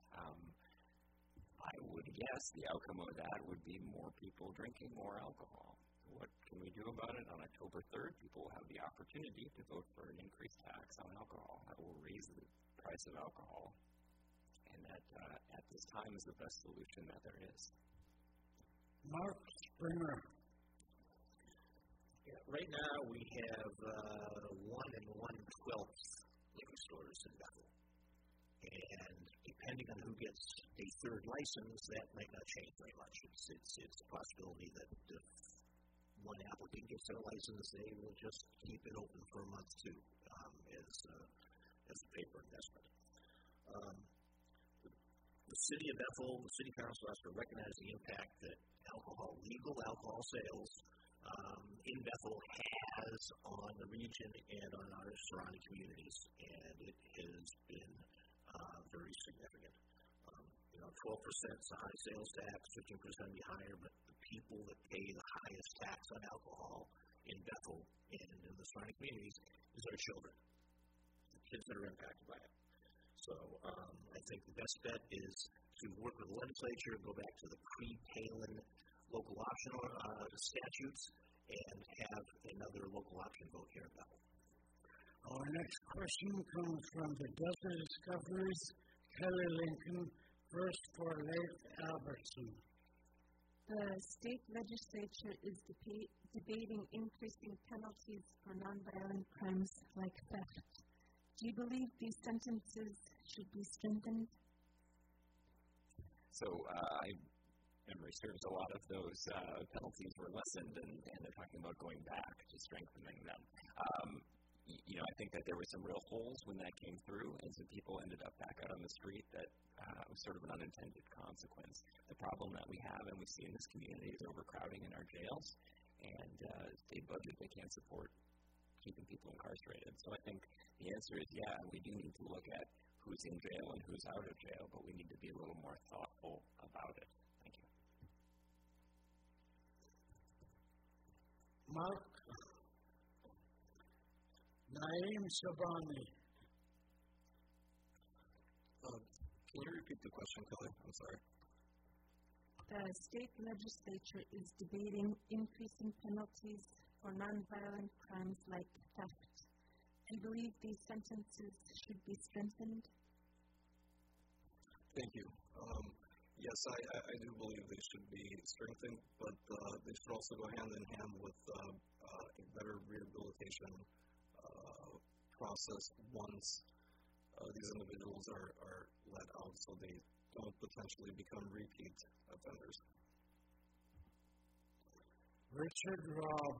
I would guess the outcome of that would be more people drinking more alcohol. What can we do about it? On October 3rd, people will have the opportunity to vote for an increased tax on alcohol. That will raise the price of alcohol, and that at this time is the best solution that there is.
Mark Springer.
Yeah, right now we have 1 1/12 liquor stores in Bethel. And depending on who gets a 3rd license, that might not change very much. It's a possibility that if one applicant gets their license, they will just keep it open for a month too, as a paper investment. The city of Bethel, the city council has to recognize the impact that legal alcohol sales in Bethel has on the region and on our surrounding communities, and it has been very significant. 12% is a high sales tax, 15% be higher, but the people that pay the highest tax on alcohol in Bethel and in the surrounding communities is our children, the kids that are impacted by it. So I think the best bet is to work with the legislature, go back to the pre-Palin local option statutes, and have another local option vote here in Bethel.
Our next question comes from the Delta Discoveries, Kelly Lincoln, first for Leif Albertson.
The state legislature is debating increasing penalties for nonviolent crimes like theft. Do you believe these sentences should be strengthened? So, memory serves, a lot of those penalties were lessened, and they're talking about going back to strengthening them. I think that there were some real holes when that came through, and some people ended up back out on the street. That was sort of an unintended consequence. The problem that we have, and we see in this community, is overcrowding in our jails, and state budget, they can't support keeping people incarcerated. So I think the answer is, yeah, we do need to look at who's in jail and who's out of jail, but we need to be a little more thoughtful about it. Thank you.
Mark. Naeem Shabani.
Can you repeat the question, Kelly? I'm sorry.
The state legislature is debating increasing penalties for nonviolent crimes like theft. Do you believe these sentences should be strengthened?
Thank you. Yes, I do believe they should be strengthened, but they should also go hand in hand with a better rehabilitation process once these individuals are let out, so they don't potentially become repeat offenders.
Richard Robb.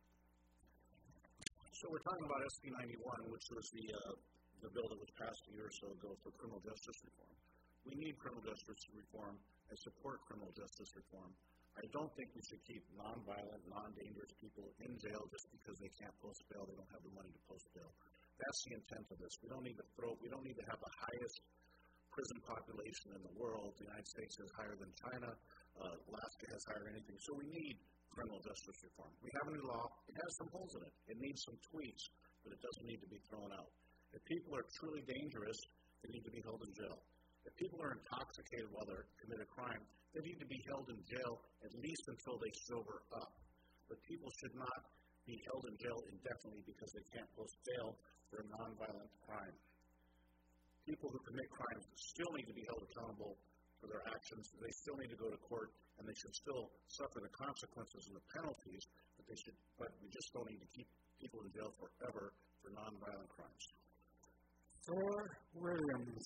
So we're talking about SB 91, which was the bill that was passed a year or so ago for criminal justice reform. We need criminal justice reform and support criminal justice reform, I don't think we should keep nonviolent, non-dangerous people in jail just because they can't post bail. They don't have the money to post bail. That's the intent of this. We don't need to have the highest prison population in the world. The United States is higher than China. Alaska has higher than anything. So we need criminal justice reform. We have a new law. It has some holes in it. It needs some tweaks, but it doesn't need to be thrown out. If people are truly dangerous, they need to be held in jail. If people are intoxicated while they're committing a crime, they need to be held in jail at least until they sober up. But people should not be held in jail indefinitely because they can't post bail for a nonviolent crime. People who commit crimes still need to be held accountable for their actions. They still need to go to court, and they should still suffer the consequences and the penalties. But we just don't need to keep people in jail forever for nonviolent crimes.
Thor Williams.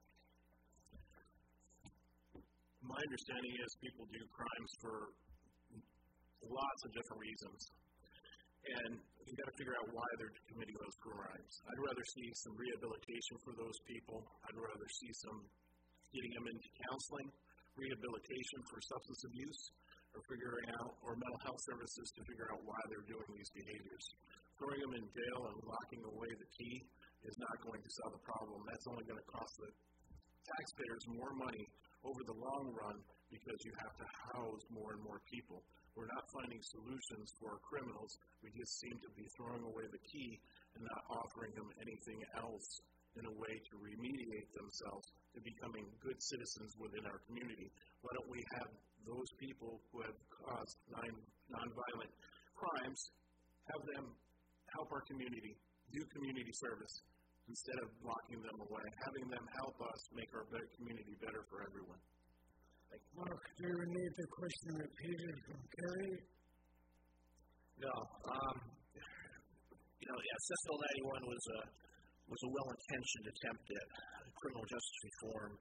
My understanding is people do crimes for lots of different reasons. And you've got to figure out why they're committing those crimes. I'd rather see some rehabilitation for those people. I'd rather see some getting them into counseling, rehabilitation for substance abuse, or figuring out, or mental health services to figure out why they're doing these behaviors. Throwing them in jail and locking away the key is not going to solve the problem. That's only going to cost the taxpayers more money over the long run because you have to house more and more people. We're not finding solutions for criminals. We just seem to be throwing away the key and not offering them anything else in a way to remediate themselves to becoming good citizens within our community. Why don't we have those people who have caused nonviolent crimes, have them help our community, do community service, instead of locking them away, having them help us make our community better for everyone.
Mark, do you need the question repeated from Kerry?
No. Senate Bill 91 was a well-intentioned attempt at criminal justice reform.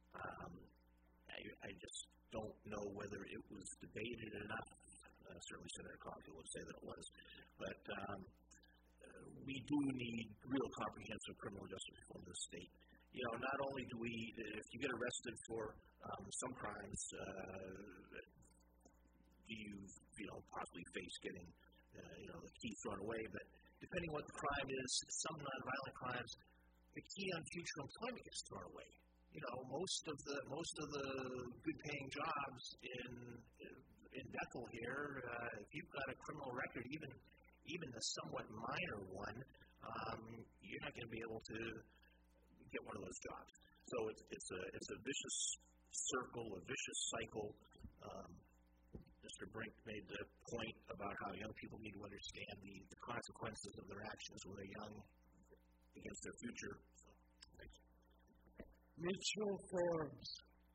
I just don't know whether it was debated enough. Certainly Senator Coffey would say that it was. But we do need real comprehensive criminal justice reform in the state. Not only do we, if you get arrested for some crimes, do you possibly face getting the key thrown away, but depending what the crime is, some nonviolent crimes, the key on future employment gets thrown away. Most of the good-paying jobs in Bethel here, if you've got a criminal record, even a somewhat minor one, you're not going to be able to get one of those jobs. So it's a vicious circle, a vicious cycle. Mr. Brink made the point about how young people need to understand the consequences of their actions when they're young against their future. Thanks.
Mitchell Forbes.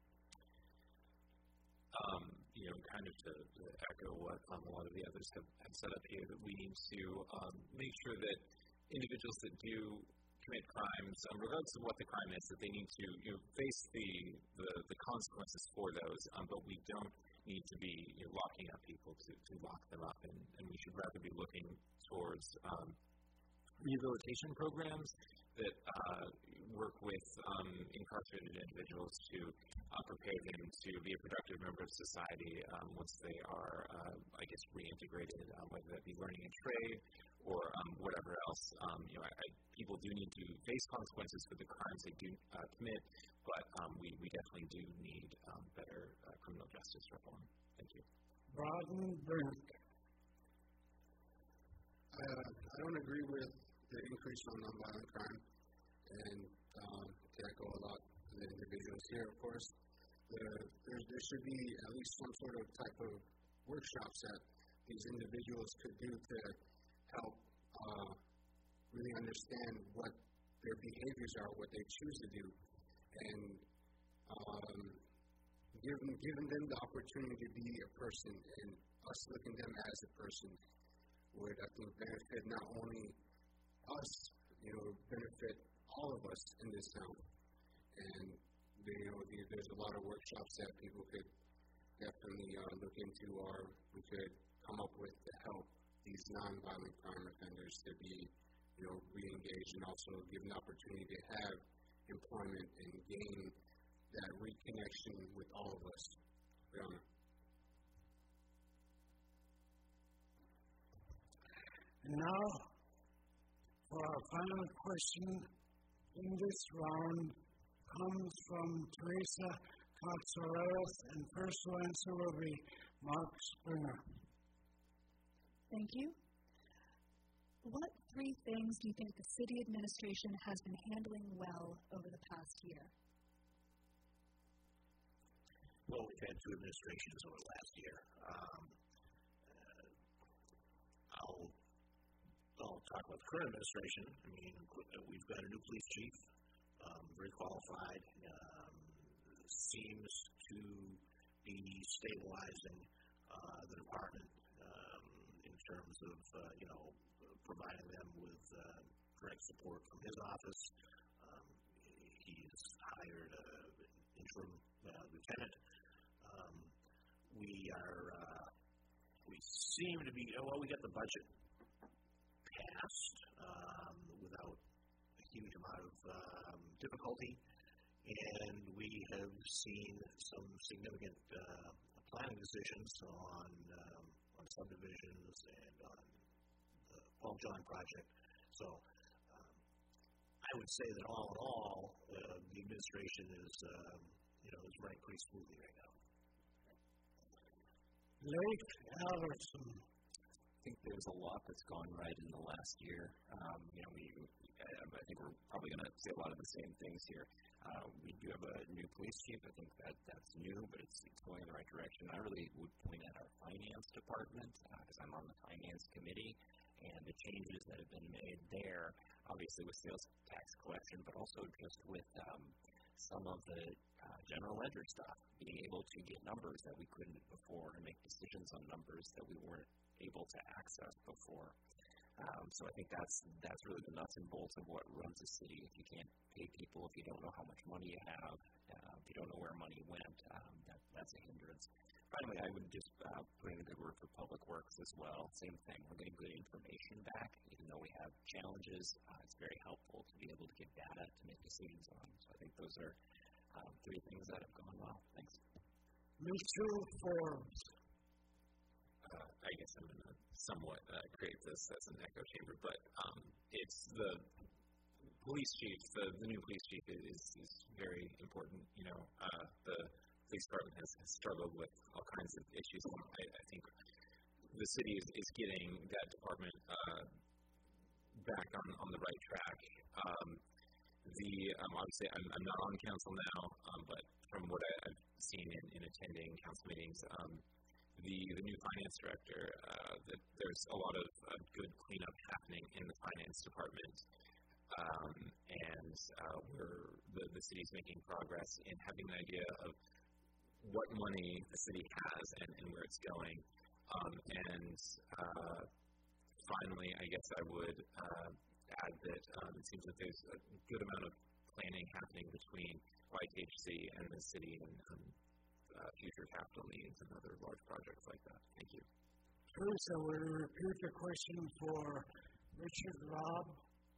Kind of to echo what a lot of the others have said up here, that we need to make sure that individuals that do commit crimes, regardless of what the crime is, that they need to face the consequences for those, but we don't need to be locking up people to lock them up, and we should rather be looking towards rehabilitation programs that work with incarcerated individuals to prepare them to be a productive member of society once they are, reintegrated, whether that be learning a trade or whatever else. People do need to face consequences for the crimes they do commit, but we definitely do need better criminal justice reform. Thank you.
Rodney Brink.
I don't agree with the increase on nonviolent crime, and to echo a lot of the individuals here, of course, there should be at least some sort of type of workshops that these individuals could do to help really understand what their behaviors are, what they choose to do, and giving them the opportunity to be a person, and us looking at them as a person would, I think, benefit not only us, benefit all of us in this town. And there's a lot of workshops that people could definitely look into, or we could come up with to help these nonviolent crime offenders to be, re-engaged, and also give an opportunity to have employment and gain that reconnection with all of us.
And now, for our final question in this round, comes from Teresa Cox-Arelis, and first to answer will be Mark Springer.
Thank you. What three things do you think the city administration has been handling well over the past year?
Well, we've had two administrations over the last year. I'll talk about the current administration. I mean, we've got a new police chief, very qualified, seems to be stabilizing the department in terms of, providing them with direct support from his office. He's hired an interim lieutenant. We seem to be, we got the budget passed without a huge amount of difficulty, and we have seen some significant planning decisions on subdivisions and on the Paul John project. So I would say that all in all, the administration is running pretty smoothly right now.
Lake Albertson.
I think there's a lot that's gone right in the last year. I think we're probably going to say a lot of the same things here. We do have a new police chief. I think that's new, but it's going in the right direction. I really would point at our finance department because I'm on the finance committee, and the changes that have been made there, obviously with sales tax collection, but also just with some of the general ledger stuff, being able to get numbers that we couldn't before and make decisions on numbers that we weren't able to access before. So I think that's really the nuts and bolts of what runs a city. If you can't pay people, if you don't know how much money you have, if you don't know where money went, that's a hindrance. Finally, I would just put in a good word for Public Works as well. Same thing. We're getting good information back. Even though we have challenges, it's very helpful to be able to get data to make decisions on. So I think those are three things that have gone well. Thanks.
Mitchell Forbes.
I guess I'm going to somewhat create this as an echo chamber, but it's the police chief, the new police chief is very important. The police department has struggled with all kinds of issues. I think the city is getting that department back on the right track. Obviously, I'm not on council now, but from what I've seen in attending council meetings, the new finance director, there's a lot of good cleanup happening in the finance department, and the city's making progress in having an idea of what money the city has and where it's going. Finally, I guess I would add that it seems that there's a good amount of planning happening between YTHC and the city and future capital needs and other large projects like that. Thank you.
Teresa, will you repeat the question for Richard Robb?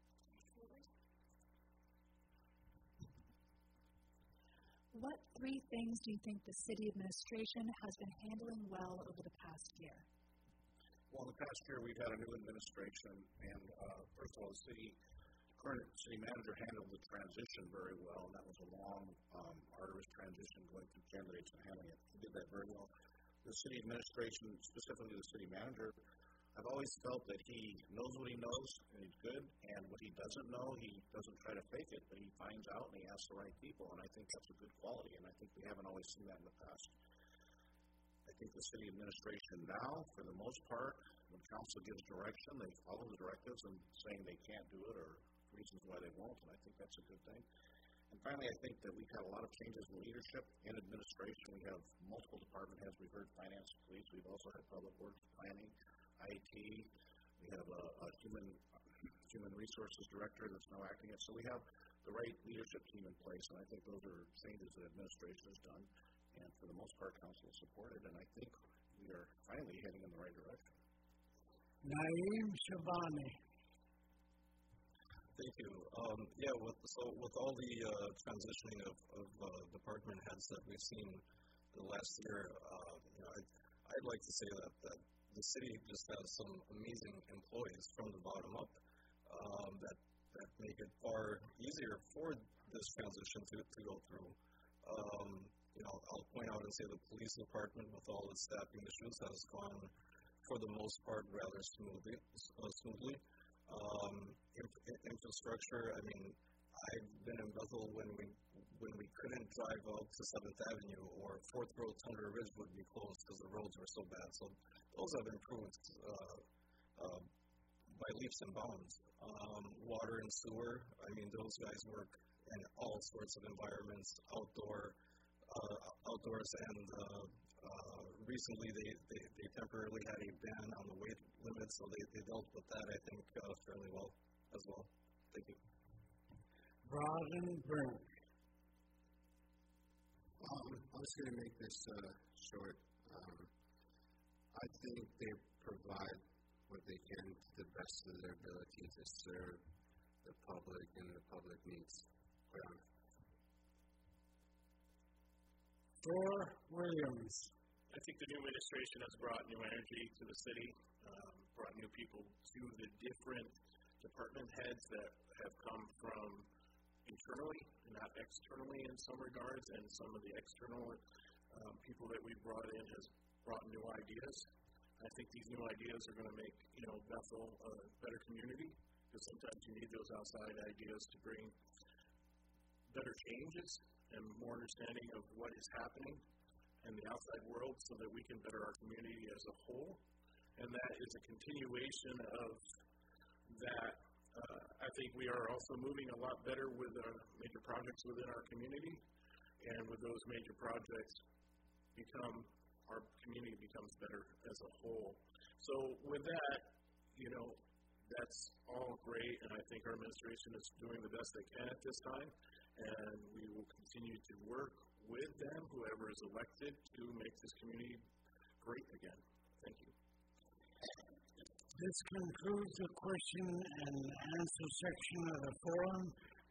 What three things do you think the city administration has been handling well over the past year?
Well, in the past year, we've had a new administration, and first of all, the current city manager handled the transition very well, and that was a long, arduous transition going through candidates and handling it. He did that very well. The city administration, specifically the city manager, I've always felt that he knows what he knows, and he's good, and what he doesn't know, he doesn't try to fake it, but he finds out and he asks the right people, and I think that's a good quality, and I think we haven't always seen that in the past. I think the city administration now, for the most part, when council gives direction, they follow the directives and saying they can't do it or reasons why they won't, and I think that's a good thing. And finally, I think that we've had a lot of changes in leadership and administration. We have multiple department heads. We've heard finance, police. We've also had public works, planning, IT. We have a human resources director that's now acting it. So we have the right leadership team in place, and I think those are changes that administration has done. And for the most part, council has supported, and I think we are finally heading in the right direction.
Naeem Shabani.
Thank you. With all the transitioning of department heads that we've seen in the last year, I'd like to say that the city just has some amazing employees from the bottom up that make it far easier for this transition to go through. I'll point out and say the police department, with all its staffing issues, has gone, for the most part, rather smoothly. Infrastructure, I've been in Bethel when we couldn't drive out to 7th Avenue, or 4th Road Thunder Ridge would be closed because the roads were so bad. So those have improved by leaps and bounds. Water and sewer, those guys work in all sorts of environments, outdoors, and recently they temporarily had a ban on the weight limit, so they dealt with that, I think, fairly well as well. Thank you.
Rawdon Brink.
I'm just going to make this short. I think they provide what they can to the best of their ability to serve the public and the public needs.
Thor Williams.
I think the new administration has brought new energy to the city, brought new people to the different department heads that have come from internally, not externally in some regards, and some of the external people that we've brought in has brought new ideas. I think these new ideas are going to make Bethel a better community, because sometimes you need those outside ideas to bring better changes and more understanding of what is happening in the outside world, so that we can better our community as a whole. And that is a continuation of that. I think we are also moving a lot better with major projects within our community, and with those major projects our community becomes better as a whole. So with that, that's all great, and I think our administration is doing the best they can at this time, and we will continue to work with them, whoever is elected, to make this community great again. Thank you.
This concludes the question and answer section of the forum.